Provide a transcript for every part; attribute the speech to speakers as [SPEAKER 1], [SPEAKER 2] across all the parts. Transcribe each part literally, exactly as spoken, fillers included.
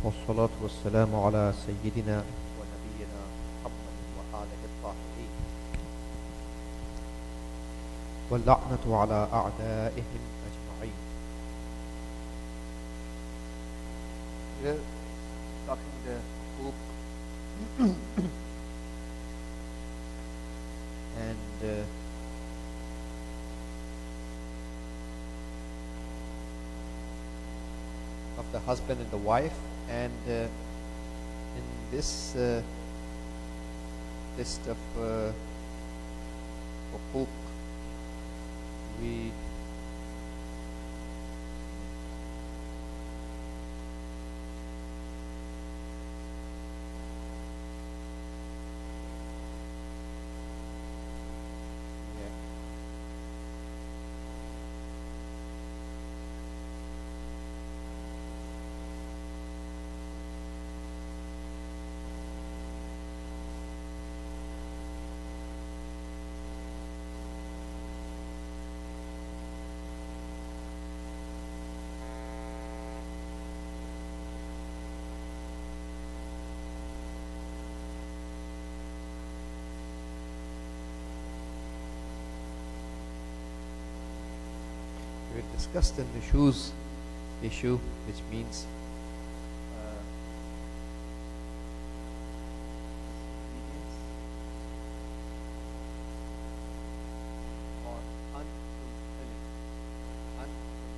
[SPEAKER 1] والصلاة والسلام على سيدنا ونبينا محمد وآله الطاهرين واللعنة على أعدائهم أجمعين. We're talking the book and uh, of the husband and the wife, and uh, in this uh, list of uh, hukuk, we yeah. We discussed the nushuz issue, which means uh, obedience or unfulfilling, unfulfilling,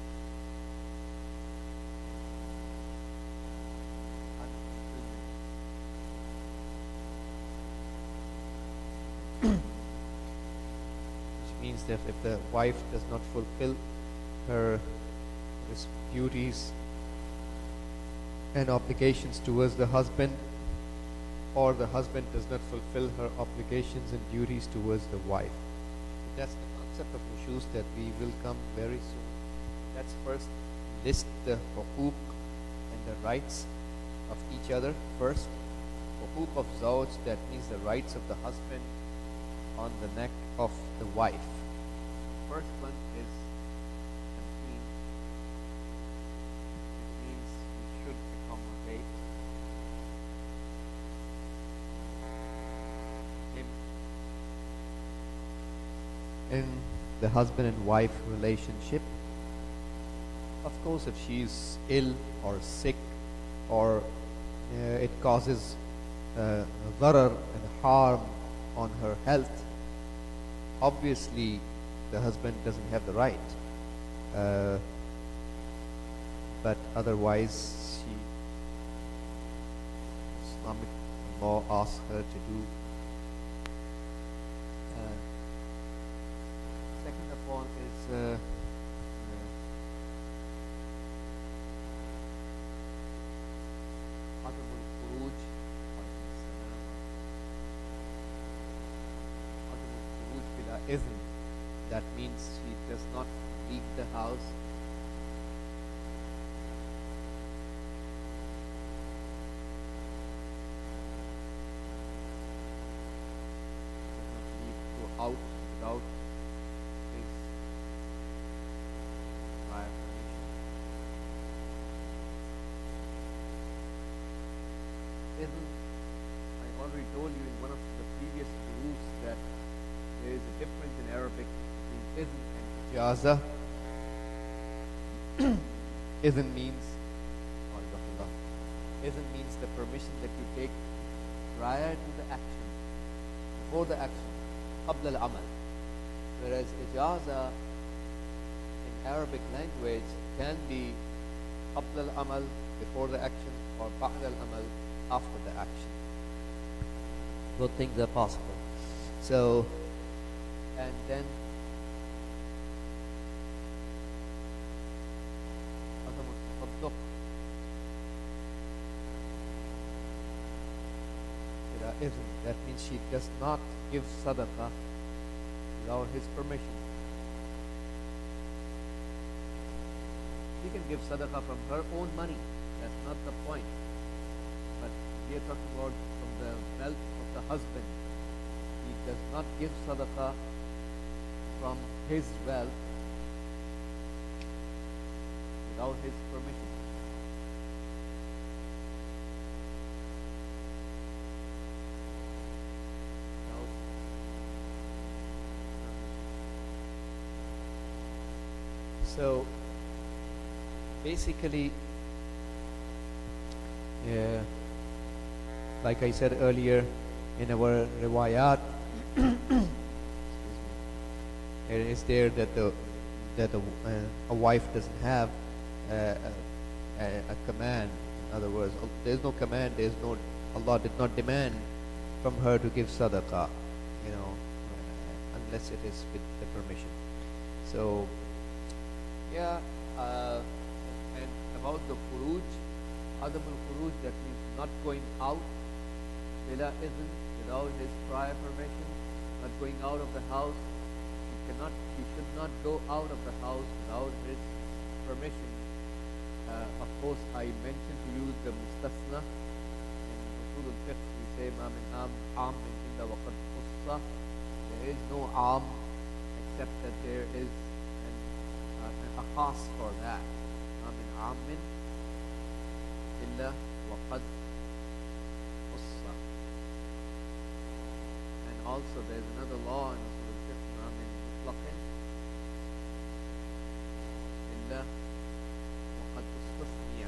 [SPEAKER 1] unfulfillment. Which means that if the wife does not fulfill her res- duties and obligations towards the husband, or the husband does not fulfill her obligations and duties towards the wife. That's the concept of nushuz that we will come very soon. Let's first list the hukuk and the rights of each other first. Hukuk of zawj, that means the rights of the husband on the neck of the wife. First one is tamkeen. It means we should accommodate him in the husband and wife relationship. Of course, if she's ill or sick, or uh, it causes uh, darar and harm on her health, obviously the husband doesn't have the right, uh, but otherwise she Islamic law asks her to do. Uh, second of all is uh, adamul khuruj, adamul khuruj bila izn. That means she does not leave the house does not leave go out without his prior permission. Isn't, I already told you in one of the previous rules that there is a difference in Arabic between izn and ijaza. Izn means Izn means the permission that you take prior to the action, before the action, qabla al-amal. Whereas ijaza in Arabic language can be qabla al-amal, before the action, or ba'da al-amal, after the action. Both things are possible. So, and then that means she does not give sadaqah without his permission. She can give sadaqah from her own money, that's not the point. But we are talking about from the wealth of the husband. He does not give sadaqah from his wealth without his permission. So basically, yeah, like I said earlier, in our riwayat, it is there that the that a, uh, a wife doesn't have uh, a, a, a command. In other words, there is no command. There is no Allah did not demand from her to give sadaqah, you know, uh, unless it is with the permission. So, yeah, uh, and about the khuruj, Adam al-khuruj, that means not going out, bila izn, without his prior permission, not going out of the house. He cannot, he should not go out of the house without his permission. Uh, of course, I mentioned to you the mustasna. In usul al-fiqh, we say, ma min am, am min illa wa qad khussa. There is no am except that there is an, uh, a khas for that. Ma min amin illa wa qad khussa. And also there is another law in usul al-fiqh, ma min mutlaqin illa wa qad ustasniya.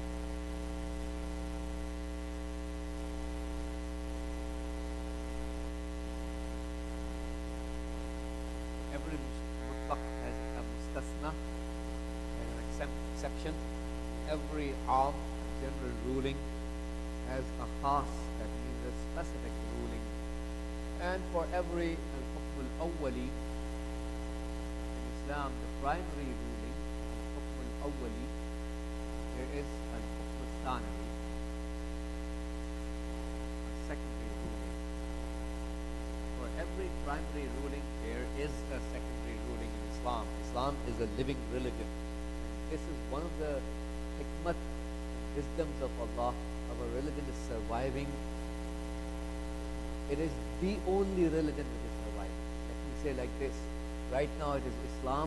[SPEAKER 1] Every mutlaq has a mustasna, has an exempt, exception. Every am, general ruling, has a khas, that means a specific ruling. And for every al-hukm al-awwali in Islam, the primary ruling, al-hukm al-awwali, there is al-hukm al-thanawi, a secondary ruling. For every primary ruling, there is a secondary ruling in Islam. Islam is a living religion. This is one of the hikmat, wisdoms of Allah. Our religion is surviving. It is the only religion which is surviving. Let me say like this. Right now it is Islam,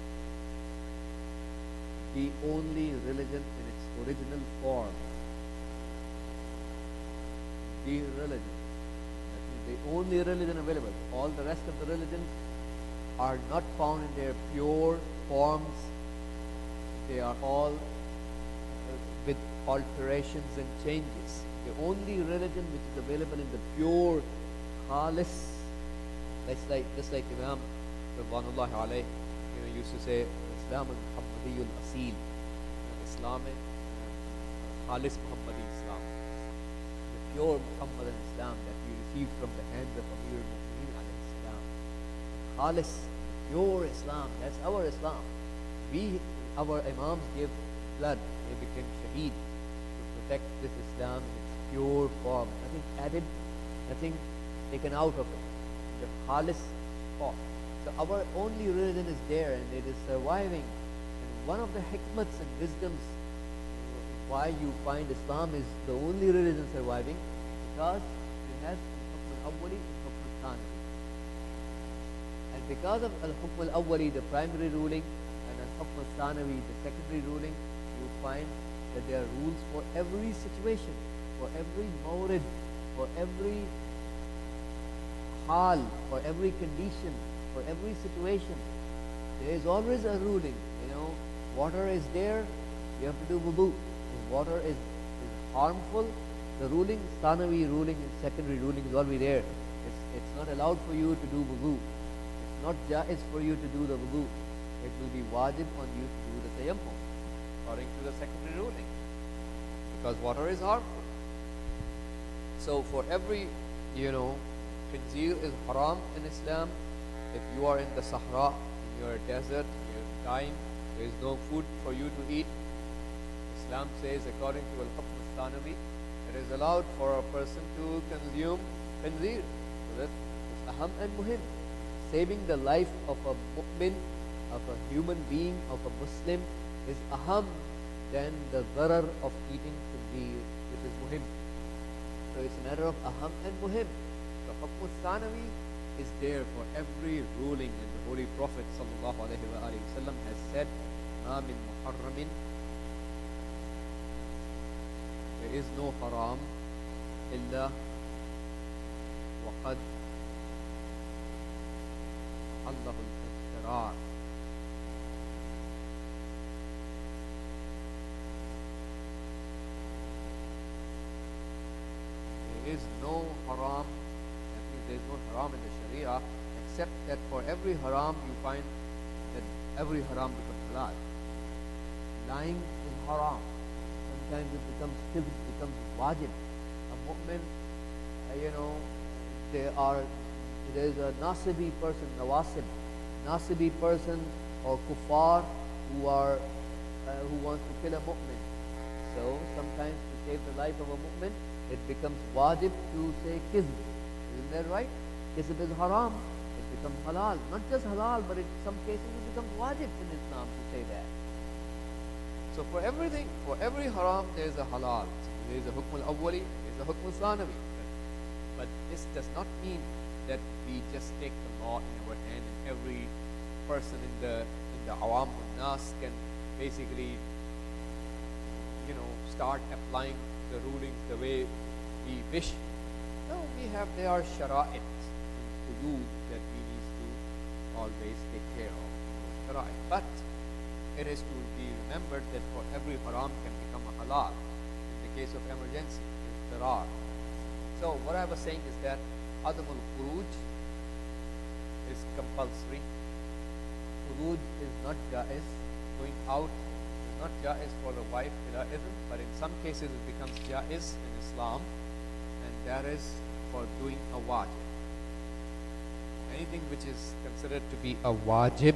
[SPEAKER 1] the only religion in its original form. The religion. That means the only religion available. All the rest of the religions are not found in their pure forms. They are all uh, with alterations and changes. The only religion which is available in the pure khalis, that's like just like Imam Ridwanullahi alayhi, you know, used to say, Islam al-Muhammadiyul Asil, Islam uh, khalis Muhammadi Islam, the pure Muhammadan Islam that we received from the hands of Amir al-Mu'mineen alayhi salam. Khalis, pure Islam, that's our Islam. We, our Imams gave blood, they became shaheed to protect this Islam in its pure form. Nothing added, nothing taken out of it. The khalis form. So our only religion is there and it is surviving. And one of the hikmats and wisdoms why you find Islam is the only religion surviving, because it has al-hukm al-awwali and al-hukm al-thanawi. And because of al-hukm al-awwali, the primary ruling, and al-hukm al-thanawi, the secondary ruling, you find that there are rules for every situation, for every mawrid, for every hal, for every condition, for every situation. There is always a ruling. You know, water is there, you have to do wudu. If water is, is harmful, the ruling, thanawi ruling and secondary ruling is already there. It's, it's not allowed for you to do wudu. It's not jaiz for you to do the wudu. It will be wajib on you to do the tayammum, according to the secondary ruling, because water is harmful. So for every, you know, khinzir is haram in Islam. If you are in the Sahara, in your desert, you're dying, there is no food for you to eat, Islam says, according to al-hukm al-thanawi, it is allowed for a person to consume khinzir. So that is aham and muhim. Saving the life of a mu'min, of a human being, of a Muslim is aham than the zarar of eating khinzir, which is muhim. So it's a matter of aham and muhim. The hukm al-thanawi is there for every ruling, and the Holy Prophet sallallahu alaihi wasallam has said, "Ma min muharramin." There is no haram illa waqad Allahu al-iqtirar. haram in the Sharia, except that for every haram you find that every haram becomes halal. Lying is haram. Sometimes it becomes still becomes wajib. A mu'min, uh, you know, there are there is a nasibi person, nawasib, nasibi person or kuffar who are uh, who wants to kill a mu'min. So sometimes to save the life of a mu'min, it becomes wajib to say kizb. Isn't that right? Kizb is haram. It becomes halal. Not just halal, but in some cases it becomes wajib in Islam to say that. So for everything, for every haram, there is a halal. There is a hukm al-awwali, there is a hukm al-thanawi. But this does not mean that we just take the law in our hand and every person in the in the awam al-nas can basically, you know, start applying the rulings the way we wish. No, we have, there are shara'it to do that we need to always take care of. Shara'it. But it is to be remembered that for every haram can become a halal. In the case of emergency, there are. So what I was saying is that Adam al-Khuruj is compulsory. Khuruj is not jaiz. Going out is not jaiz for the wife, ism, but in some cases it becomes jaiz in Islam, and that is for doing a wajib. Anything which is considered to be a wajib,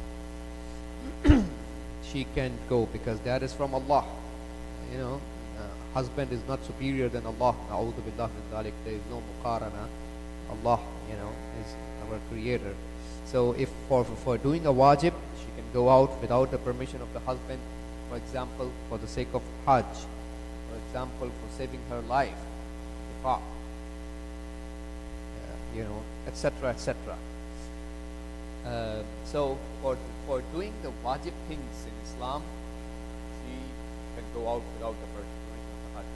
[SPEAKER 1] she can go because that is from Allah. You know, uh, husband is not superior than Allah. A'udhu billah min dhalik. There is no muqarana. Allah, you know, is our creator. So if for, for doing a wajib, she can go out without the permission of the husband, for example, for the sake of Hajj, for example, for saving her life, uh, you know, et cetera, et cetera. Uh, so for for doing the wajib things in Islam, she can go out without the permission of the Hajj.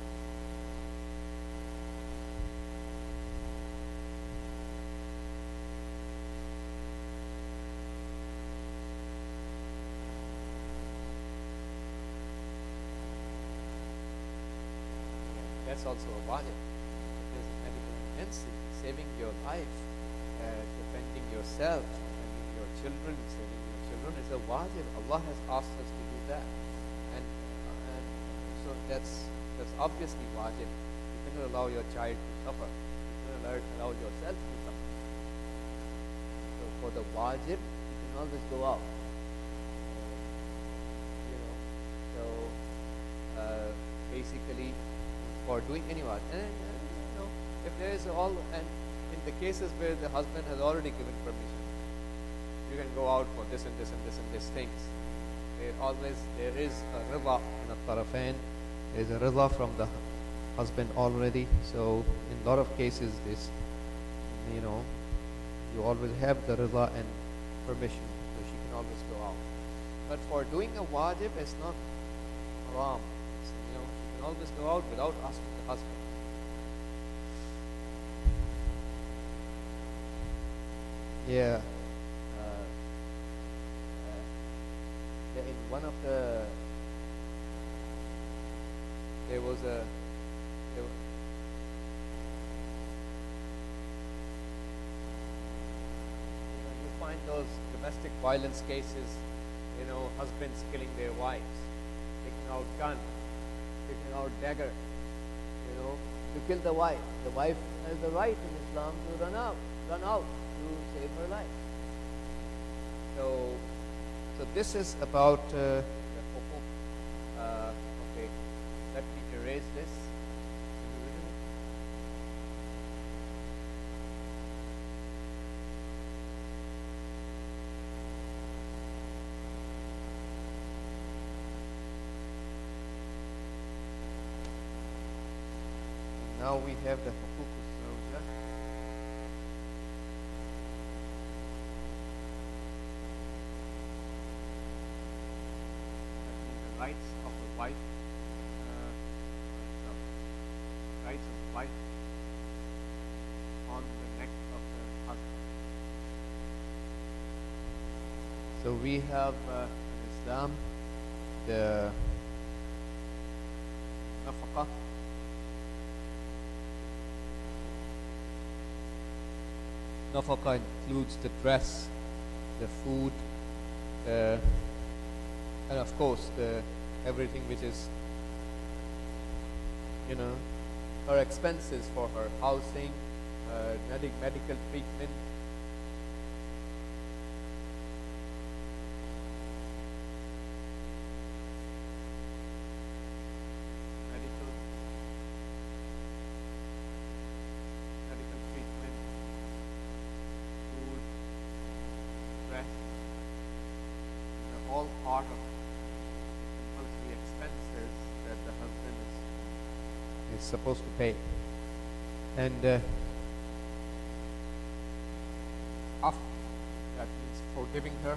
[SPEAKER 1] That's also a wajib. It is a medical emergency, saving your life, uh, defending yourself, defending your children, saving your children is a wajib. Allah has asked us to do that, and and so that's that's obviously wajib. You cannot allow your child to suffer. You cannot allow, allow yourself to suffer. So for the wajib, you can always go out. You know, so uh, basically. For doing any work, and, and you know, if there is all, and in the cases where the husband has already given permission, you can go out for this and this and this and this things. There always there is a rida in a tarafain. There is a rida from the husband already. So in a lot of cases, this, you know, you always have the rida and permission, so she can always go out. But for doing a wajib, it's not haram. Always go out without asking the husband. Yeah. Uh, uh, yeah. In one of the, there was a, there was, you know, you find those domestic violence cases, you know, husbands killing their wives, taking out guns, taking out dagger, you know, to kill the wife. The wife has the right in Islam to run out, run out to save her life. So, so this is about. Uh, uh, okay, let me erase this. Now we have the hukuk al-zawja. The rights of the wife, uh, the rights of the wife on the neck of the husband. So we have uh, in Islam the nafaqah. Nafaka includes the dress, the food, uh, and of course the everything which is, you know, her expenses for her housing, uh, medic medical treatment. Medical, medical treatment, food, dress, they're all part of compulsory expenses that the husband is, is supposed to pay. And uh, after, that means forgiving her.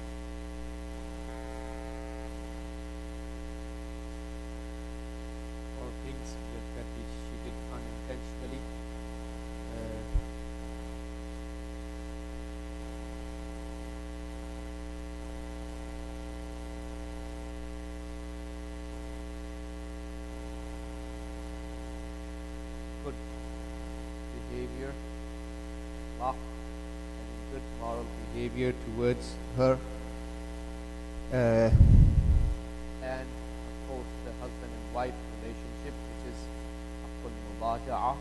[SPEAKER 1] Or things that, that he, she did unintentionally. Uh, good behavior, law, and good moral behavior towards her. Uh, and of course the husband and wife relationship, which is haqqul mulaja'a.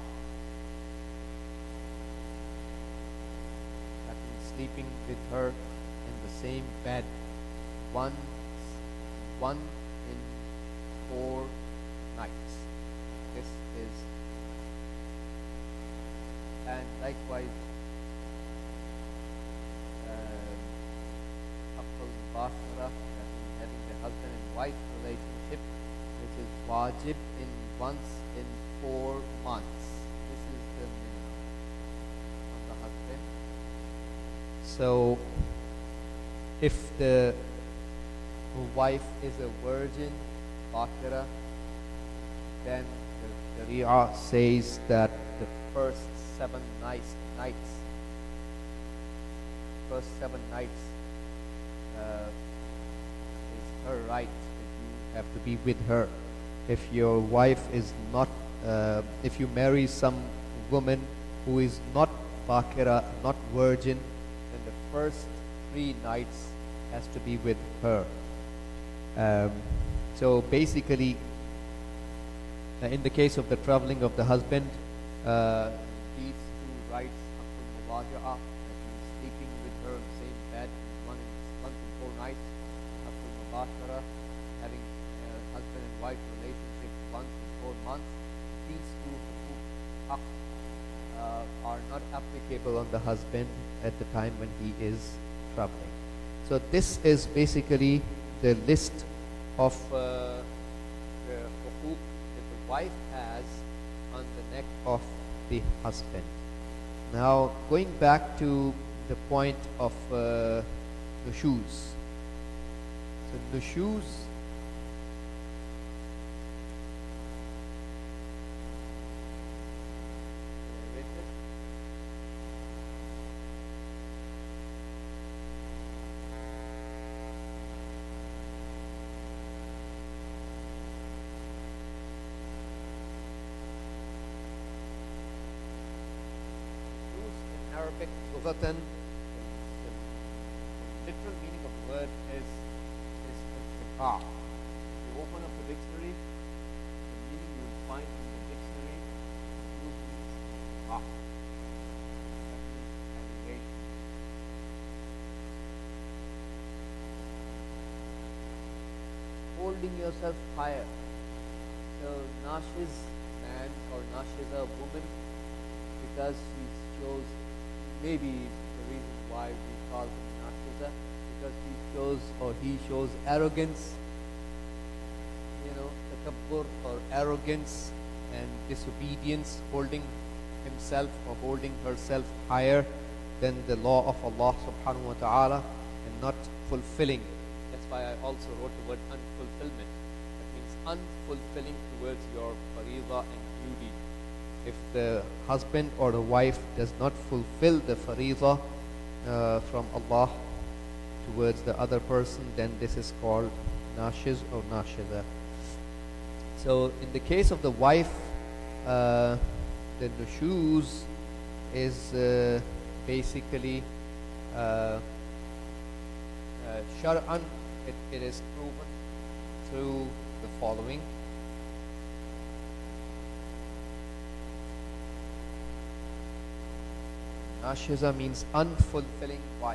[SPEAKER 1] That means sleeping with her in the same bed once, one in four nights. This is, and likewise, haqqul mubashara, that means having the husband and wife relationship, which is wajib in once in four months. This is the minimum on the husband. So, if the wife is a virgin, bakira, then the Sharia says that the first seven nights, nights, first seven nights uh, is her right. You have to be with her. If your wife is not, uh, if you marry some woman who is not bakira, not virgin, then the first three nights has to be with her. Um, so basically, uh, in the case of the traveling of the husband, uh, these two rights, haqqul muwaja'a, that means sleeping with her in the same bed one in month and four nights, haqqul mubashara, having a husband and wife relationship once in four months, these two haqq uh, are not applicable on the husband at the time when he is traveling. So this is basically the list of uh, the hukuk that the wife has on the neck of the husband. Now going back to the point of uh, the shoes. So the shoes, Arabic, lughatan, the literal meaning of the word is is intiqa'. You open up the dictionary, the meaning you will find in the dictionary, shoes means intiqa'. That means elevation. Holding yourself higher. So Nashiz man or Nashiza woman, because she shows, maybe the reason why we call him Nashiza, because he shows or he shows arrogance, you know, takabbur or arrogance and disobedience, holding himself or holding herself higher than the law of Allah subhanahu wa ta'ala and not fulfilling. That's why I also wrote the word unfulfillment. That means unfulfilling towards your fariḍa and duty. If the husband or the wife does not fulfill the fariḍa uh, from Allah towards the other person, then this is called nashiz or nashiza. So in the case of the wife, uh, then the shoes is uh, basically uh, uh, shar'an, it, it is proven through the following. Nashiza means unfulfilling wife.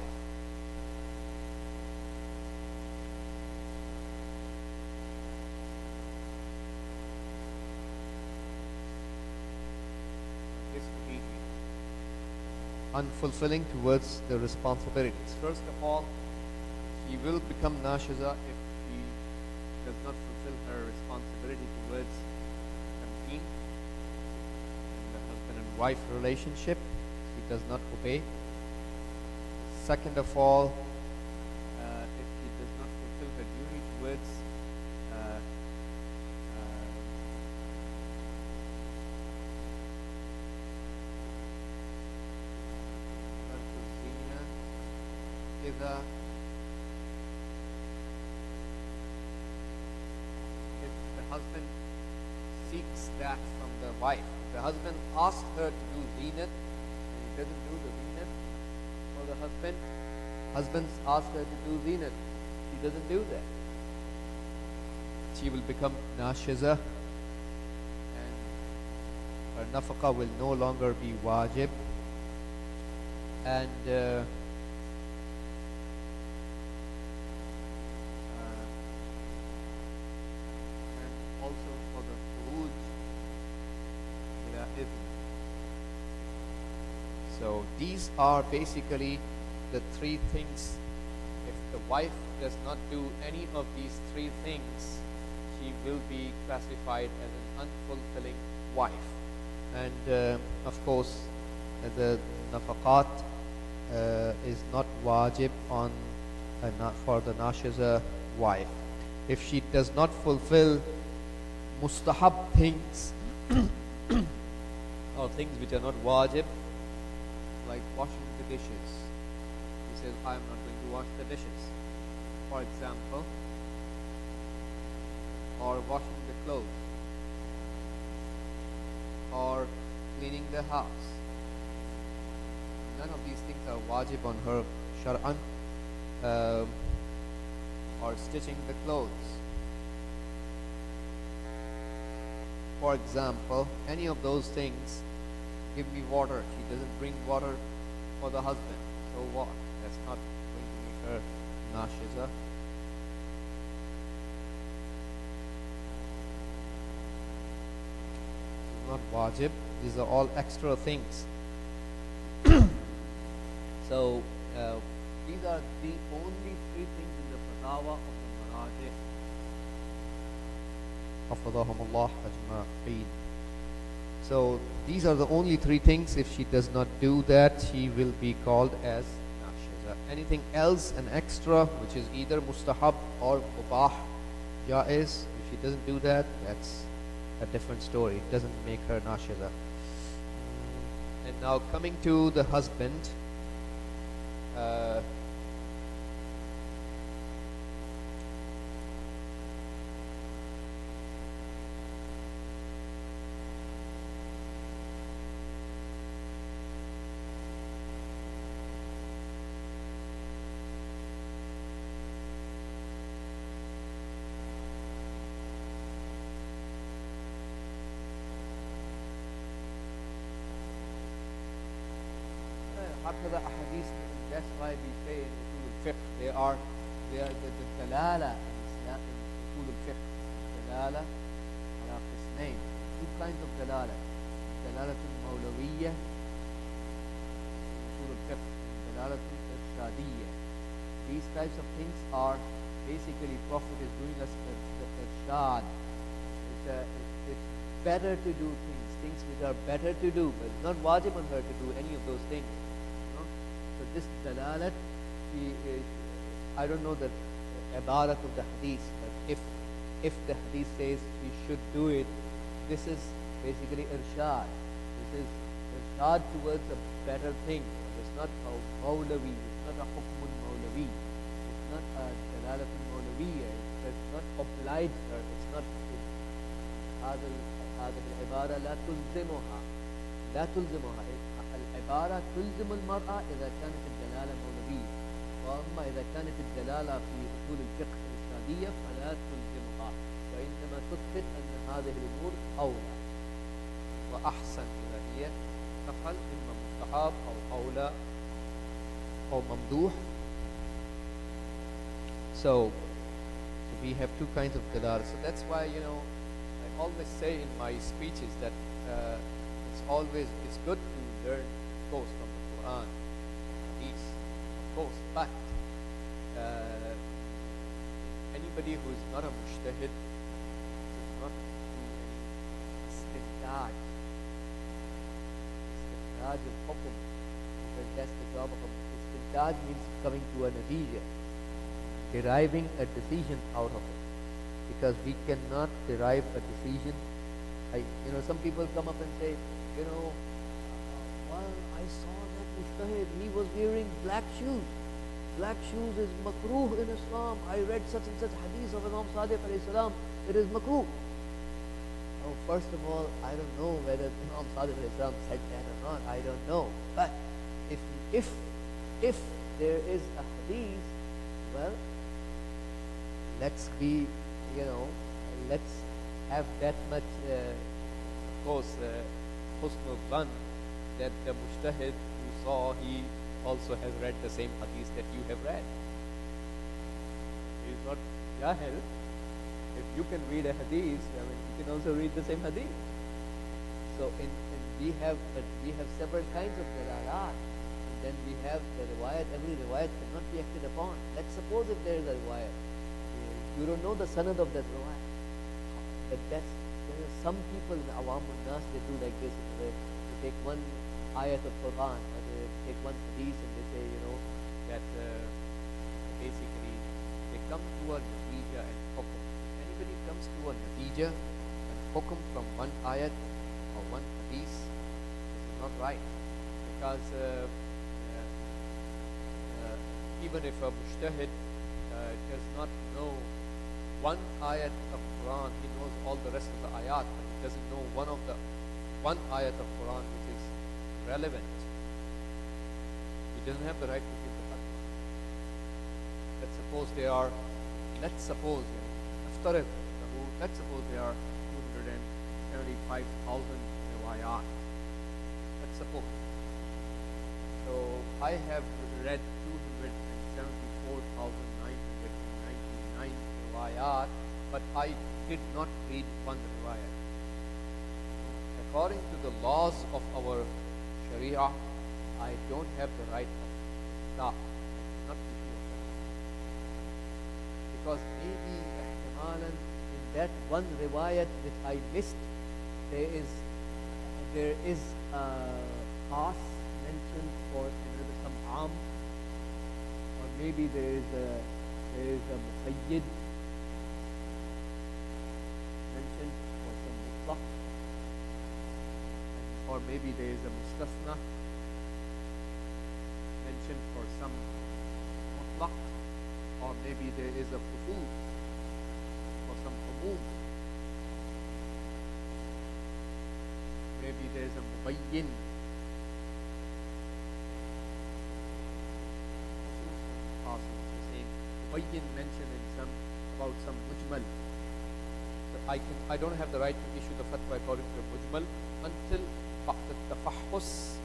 [SPEAKER 1] Unfulfilling towards the responsibilities. First of all, she will become nashiza if she does not fulfill her responsibility towards her deen and the husband and wife relationship. She does not obey. Second of all, uh, if she does not fulfill her duty towards uh, إذا if the husband seeks that from the wife, the husband asks her to do zinat and he doesn't do the zinat for the husband, husband asks her to do zinat, she doesn't do that, she will become nashiza and her nafaqah will no longer be wajib. And uh, so these are basically the three things. If the wife does not do any of these three things, she will be classified as an unfulfilling wife. And uh, of course, uh, the nafaqat uh, is not wajib on uh, not for the nashiza wife. If she does not fulfill mustahab things or things which are not wajib, like washing the dishes, he says, I am not going to wash the dishes, for example, or washing the clothes, or cleaning the house. None of these things are wajib on her shar'an, uh, or stitching the clothes. For example, any of those things, give me water. She doesn't bring water for the husband. So what? That's not going to make her nashiza. It's not wajib. These are all extra things. So uh, these are the only three things in the fatawa of the marajih. حفظهم الله أجمعين. So these are the only three things. If she does not do that, she will be called as nashiza. Anything else, an extra, which is either mustahab or mubah, jaiz, if she doesn't do that, that's a different story. It doesn't make her nashiza. And now coming to the husband, uh, هكذا أحاديث. That's why we say in usul al-fiqh they are they are the, the dalala in Islam in usul al-fiqh, dalala ala qismain, two kinds of dalala, dalalatul mawlawiyya in usul al-fiqh and dalalatul irshadiyya. These types of things are basically Prophet is doing us the irshad. It's, a, it's better to do things, things which are better to do, but it's not wajib on her to do any of those things. So this dalalat, I don't know the ibarat of the hadith, but if if the hadith says we should do it, this is basically irshad. This is irshad towards a better thing. It's not a mawlawi, it's not a hukmun mawlawi, it's not a dalalatul mawlawiyya, it's not obliged her, it's not هذا هذه العبارة لا تلزمها لا تلزمها
[SPEAKER 2] العبارة تلزم المرأة إذا كانت الدلالة مولوية، وأما إذا كانت الدلالة في أصول الفقه الإرشادية فلا تلزمها، وإنما تثبت أن هذه الأمور أولى
[SPEAKER 1] وأحسن إذا هي تفعل إما مستحب أو أولى أو ممدوح. So, so we have two kinds of dalal. So that's why, you know, I always say in my speeches that uh, it's always it's good to learn, of course, from the Quran, Hadith, of course, but uh, anybody who is not a mujtahid does not do any istintad. Istintad al-hukm, because that's the job of a istintad, means coming to a natija, deriving a decision out of it, because we cannot derive a decision. I, you know, some people come up and say, you know, well, I saw that mujtahid, he was wearing black shoes. Black shoes is makruh in Islam. I read such and such hadith of Imam Sadiq alayhi salam. It is makruh. Now, first of all, I don't know whether Imam Sadiq alayhi salam said that or not. I don't know. But if if if there is a hadith, well, let's be, you know, let's have that much, uh, of course, husn al that the mujtahid who saw, he also has read the same hadith that you have read. He is not jahil. If you can read a hadith, I mean, you can also read the same hadith. So, in, in we have uh, we have several kinds of dalalat, and then we have the riwayat. Every riwayat cannot be acted upon. Let's suppose if there is a riwayat, you don't know the sanad of that riwayat. But that's, you know, some people in Awam al-Nas, they do like this. They, they take one ayat of Quran, or they take one hadith and they say, you know, that uh, basically they come to a natija and hukum. If anybody comes to a natija and hukum from one ayat or one hadith, this is not right. Because uh, uh, uh, even if a mujtahid uh, does not know one ayat of Quran, he knows all the rest of the ayat, but he doesn't know one of the one ayat of Quran which is relevant. He doesn't have the right to give the fatwa. Let's suppose there are, let's suppose, after let's suppose there are two hundred seventy-five thousand riwayat. Let's suppose. So I have read two hundred seventy-four thousand nine hundred ninety-nine riwayat, but I did not read one riwayat. According to the laws of our Sharia, I don't have the right of stop, not to do that. Because maybe ihtimalan in that one riwayat which I missed, there is there is a khas mentioned for another some am, or maybe there is a there is a muqayyid mentioned for some mutlaq, or maybe there is a mustasna mentioned for some mutlaq, or maybe there is a fusul for some umum, maybe there is a mubayyin, mubayyin mentioned in some about some mujmal. So I can I don't have the right to issue the fatwa according to the mujmal until tafahus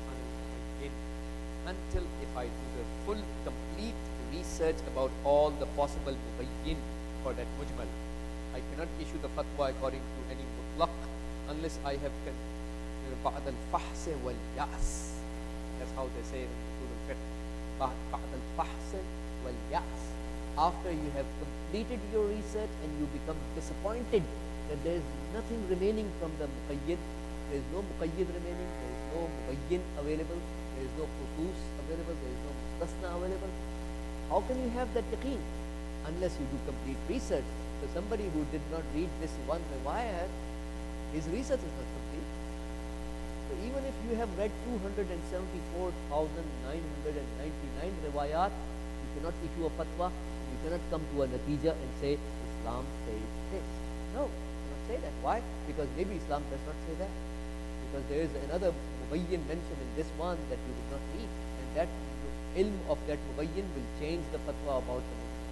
[SPEAKER 1] until if I do the full complete research about all the possible mubayyin for that mujmal. I cannot issue the fatwa according to any mutlaq unless I have ba'd al-fahs wal-ya's. That's how they say in usul al-fiqh. Ba'd al-fahs wal-ya's. After you have completed your research and you become disappointed that there is nothing remaining from the muqayyid, there is no muqayyid remaining, there is no mubayyin available, there is no khusus available, there is no mustasna available. How can you have that yaqeen? Unless you do complete research. So somebody who did not read this one riwayat, his research is not complete. So even if you have read two hundred seventy-four thousand nine hundred ninety-nine riwayat, you cannot issue a fatwa. You cannot come to a natija and say Islam says this. No, you cannot say that. Why? Because maybe Islam does not say that. Because there is another
[SPEAKER 2] mubayyin mentioned in this one that you did not read, and that ilm of that mubayyin will change the fatwa about the Muslim.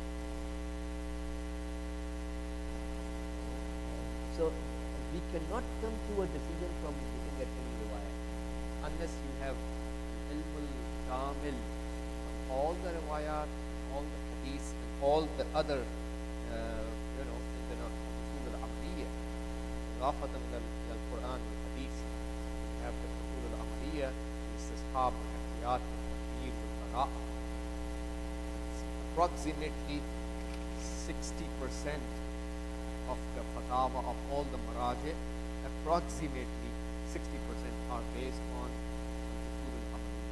[SPEAKER 2] So we cannot come to a decision from looking at any riwayat unless you have ilmul kamil on all the riwayat, all the hadiths, and all the other, uh, you know, in the usul al-aqliyya, idafatan ila al-Quran wal-hadith. You have the usul al-aqliyya, istishab, al-ihtiyat, al-taqdeer, al-bara'. Approximately sixty percent of the fatawa of all the maraji, approximately sixty percent are based on usul al-aqliyya.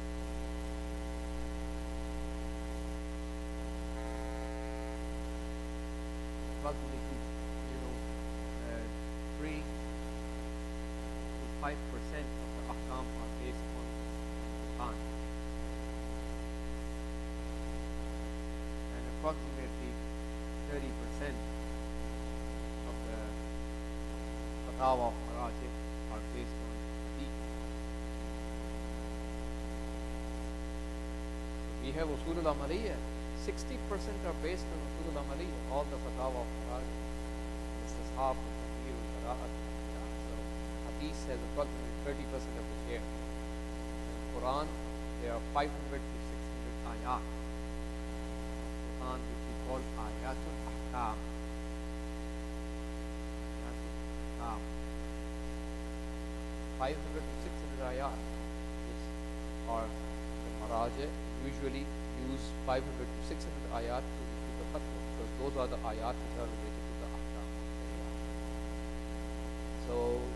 [SPEAKER 2] Approximately, you know, uh, three to five percent of the ahkam are based on Quran, and approximately thirty percent of the fatawa of maraji are based on hadith. We have usul al-amaliyya. sixty percent are based on usul al-amaliyya, all the fatawa of maraji, istishab, taqdeer, al-bara'at. So hadith has approximately thirty percent of the share. In Quran, there are five hundred to six hundred ayat. Quran, which we call ayatul ahkam. Um, five hundred to six hundred ayat, which are the maraji usually use five hundred to six hundred ayat to issue the fatwa, because those are the ayat which are related to the ahkam. So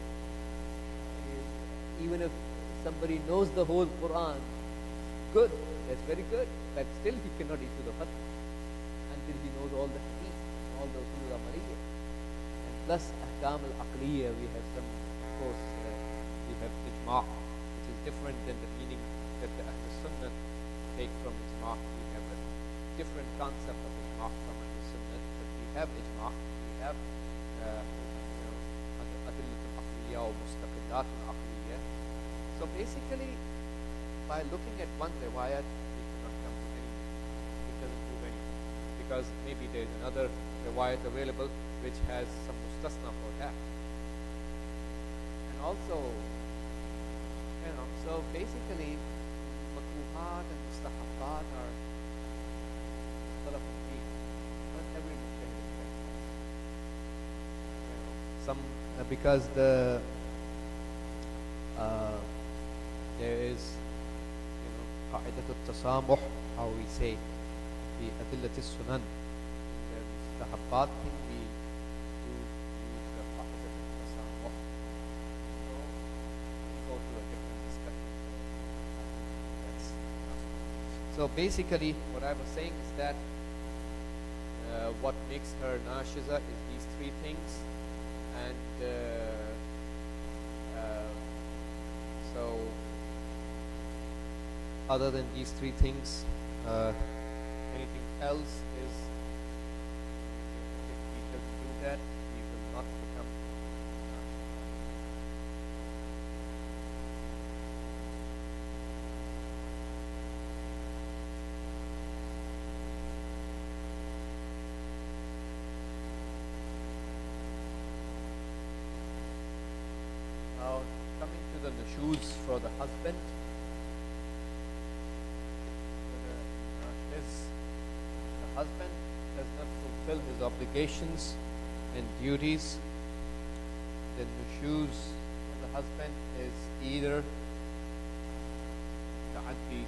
[SPEAKER 2] even if somebody knows the whole Quran, good, that's very good, but still he cannot issue the fatwa until he knows all the hadith, all the usul al-amaliyya. Plus ahkam al-aqliyya, we have some, of course, uh, we have ijma', which is different than the meaning that the Ahl Sunnah take from ijma'. We have a different concept of ijma' from Ahl Sunnah, but we have ijma', we have, uh, you know, adillat al-aqliyya or mustaqillat al-aqliyya. So basically, by looking at one riwayat, we cannot come to anything. It doesn't prove anything, because maybe there is another riwayat available which has some mustasna for that. And also, you know, so basically, makruhat and mustahabbat are sort of not every mujtahid is like that. You know, some uh, because the uh, there is, you know, qa'idat al-tasamuh, how we say, the adillat al-sunan, the mustahabbat can be So basically, what I was saying is that uh, what makes her nashiza is these three things, and uh, uh, so other than these three things, uh, anything else is, if we doesn't do that, we will not become Now, coming to the nushuz for the husband, the, his, the husband does not fulfill his obligations and duties. The nushuz for the husband is either ta'addi,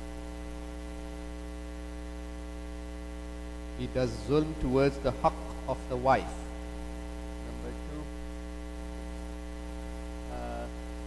[SPEAKER 2] he does zulm towards the haqq of the wife. Number two, uh,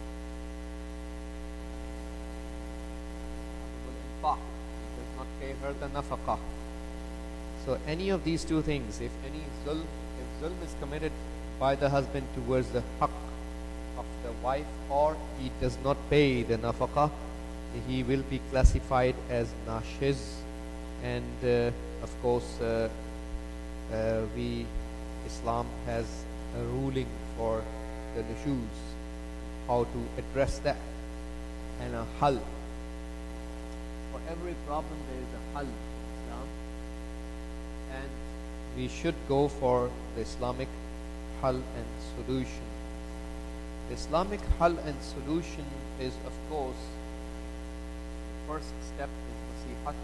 [SPEAKER 2] he does not pay her the nafaqah. So any of these two things, if any zulm, if zulm is committed by the husband towards the haqq of the wife, or he does not pay the nafaqah, he will be classified as nashiz. And uh, of course, uh, uh, we Islam has a ruling for the nushuz, how to address that.
[SPEAKER 1] and a hal.
[SPEAKER 2] For every problem there is a hal in Islam, and
[SPEAKER 1] We should go for the Islamic hal and solution. The Islamic hal and solution is, of course, first step is nasihat.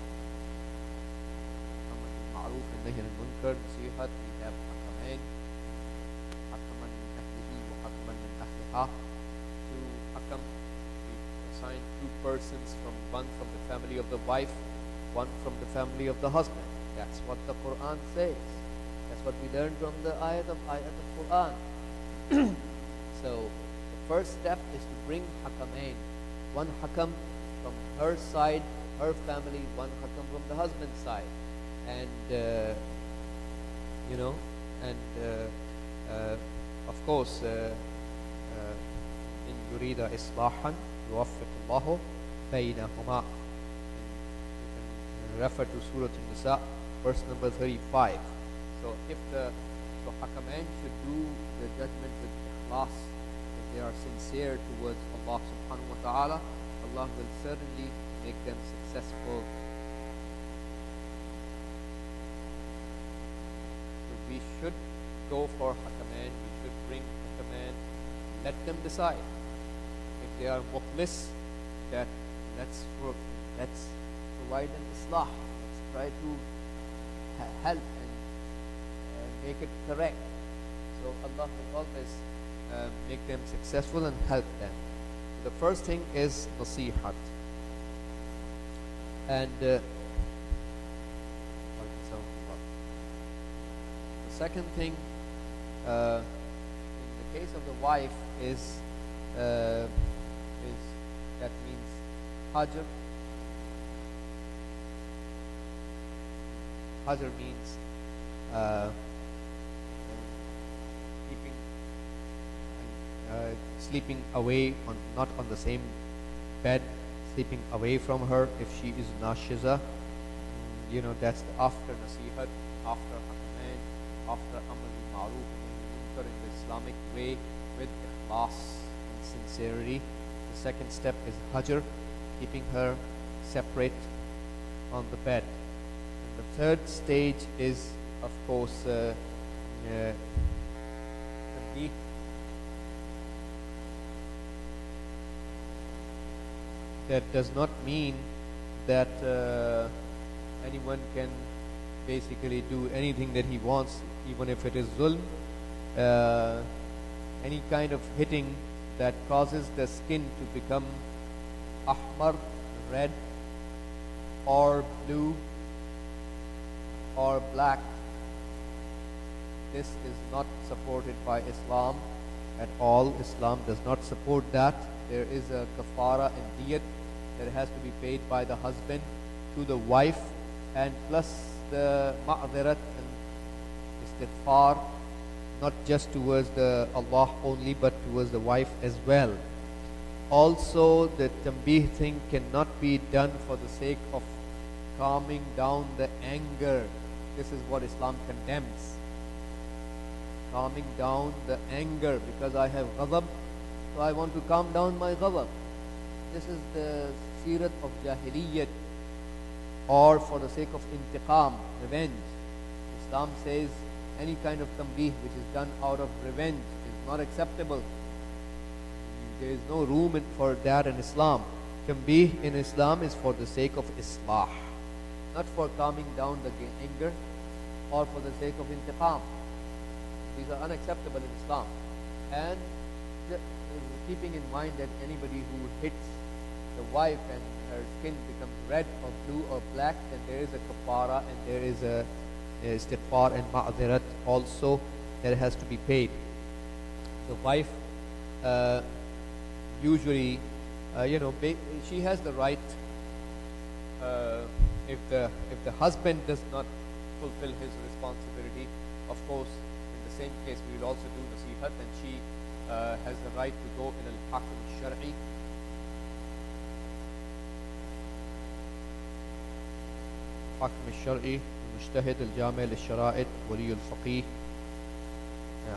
[SPEAKER 1] Amr bil ma'roof and nahy anil munkar, nasihat. We have hakamain, hakaman min ahlihi wa hakaman min ahliha. Two hakam, we assign two persons, from one from the family of the wife, one from the family of the husband. That's what the Quran says. That's what we learned from the ayat of ayat of Quran. So the first step is to bring hakamain, one hakam from her side, her family, one hakam from the husband's side, and uh, you know, and uh, uh, of course, uh, uh, in yurida islahan yuwaffiq Allahu baynahuma. You can refer to Surah An-Nisa, verse number thirty-five. So if the so hakamain should do the judgment with ikhlas, if they are sincere towards Allah subhanahu wa ta'ala, Allah will certainly make them successful. So we should go for hakamain, we should bring hakamain, let them decide. If they are mukhlis, that let's work, let's provide an islah, let's try to ha- help and uh, make it correct. So Allah will always uh, make them successful and help them. The first thing is nasihat. And uh, the second thing, uh, in the case of the wife, is uh, is that means hajar. Hajar means uh, keeping uh, sleeping away on not on the same bed, sleeping away from her if she is nashiza. You know, that's the after nasihat, after hakamain, after amr bil ma'roof and munkar in the Islamic way with ikhlas and sincerity. The second step is hajar, keeping her separate on the bed. And the third stage is, of course, uh, uh, tanbih. That does not mean that uh, anyone can basically do anything that he wants, even if it is zulm. Uh, any kind of hitting that causes the skin to become ahmar, red, or blue, or black, this is not supported by Islam at all. Islam does not support that. There is a kafara and diyat that has to be paid by the husband to the wife, and plus the ma'adhirat and istighfar, not just towards the Allah only, but towards the wife as well. Also, the tanbih thing cannot be done for the sake of calming down the anger. This is what Islam condemns. Calming down the anger, because I have ghadab, so I want to calm down my ghadab. This is the sirat of jahiliyyat, or for the sake of intiqam, revenge. Islam says any kind of tanbih which is done out of revenge is not acceptable. There is no room in, for that in Islam. Tanbih in Islam is for the sake of islah, not for calming down the anger or for the sake of intiqam. These are unacceptable in Islam. And the, keeping in mind that anybody who hits the wife and her skin becomes red or blue or black, then there is a kafara and there is a, a istighfar and ma'adhirat also that has to be paid. The wife uh, usually, uh, you know, she has the right, uh, if the if the husband does not fulfill his responsibility, of course, in the same case we will also do nasihat, and she uh, has the right to go in al-hakim al-shar'i. حاكم الشرعي المجتهد الجامع للشرائط ولي الفقيه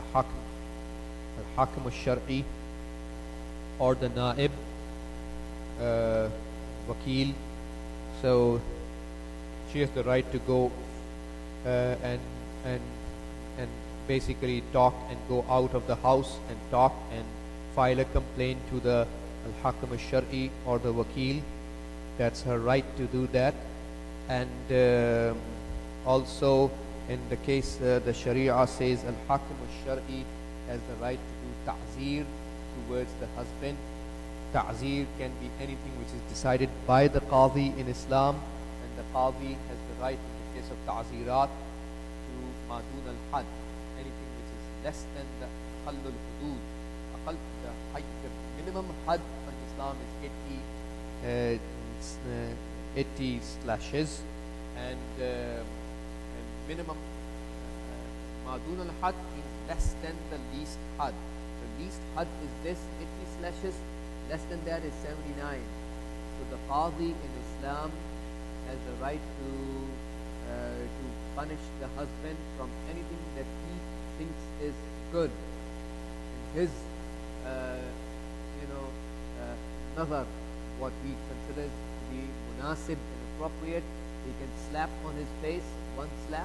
[SPEAKER 1] حاكم الحاكم الشرعي or the naib, uh, wakil. So she has the right to go uh, and and and basically talk and go out of the house and talk and file a complaint to the al-hakam al-shar'i or the wakil. That's her right to do that. And um also in the case uh, the Sharia says al-hakam al-shar'i has the right to do ta'zir towards the husband. Ta'zir can be anything which is decided by the qadi in Islam, and the qadi has the right in the case of ta'zirat to madun al-had, anything which is less than the aqall al-hudud. Aqall, the height, the minimum had in Islam is eighty, uh, s- uh, eighty slashes, and, uh, and minimum uh, madun al-had means less than the least had. The least had is this, eighty slashes. Less than that is seventy-nine. So the qadi in Islam has the right to uh, to punish the husband from anything that he thinks is good in his uh, you know uh, nazar, what we consider to be munasib and appropriate. He can slap on his face, one slap,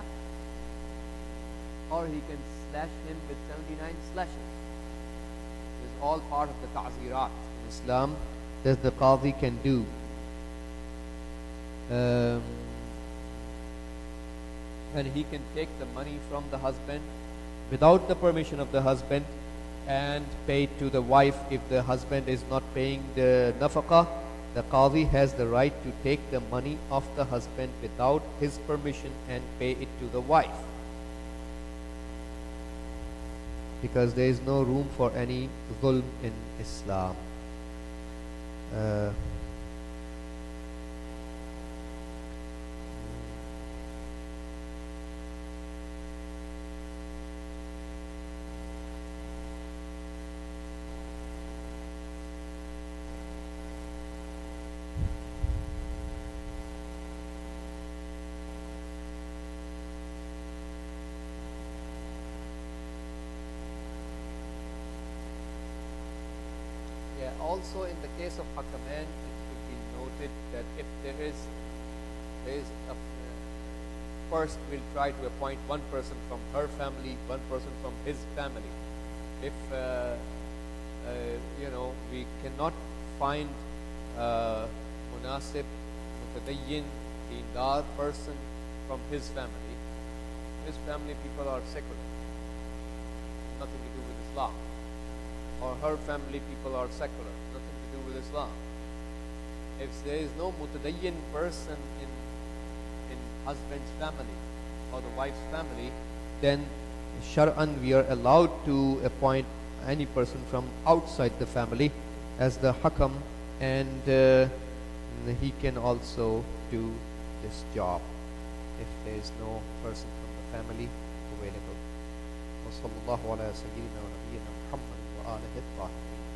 [SPEAKER 1] or he can slash him with seventy-nine slashes. This is all part of the ta'zirat in Islam that the qadi can do. Um, and he can take the money from the husband without the permission of the husband and pay it to the wife. If the husband is not paying the nafaqah, the qadi has the right to take the money of the husband without his permission and pay it to the wife, because there is no room for any zulm in Islam. Uh, Yeah, also in the case of hakaman, it should be noted that if there is there is a, first we'll try to appoint one person from her family, one person from his family. If uh, uh, you know we cannot find uh, munasib, mutadayyin, dindar person from his family, his family people are secular, nothing to do with Islam. Or her family people are secular, nothing to do with Islam. If there is no mutadayyin person in in husband's family or the wife's family, then shar'an we are allowed to appoint any person from outside the family as the hakam, and uh, he can also do this job if there is no person from the family available. وصلى الله على سيدنا ونبينا محمد وآله الطاهرين.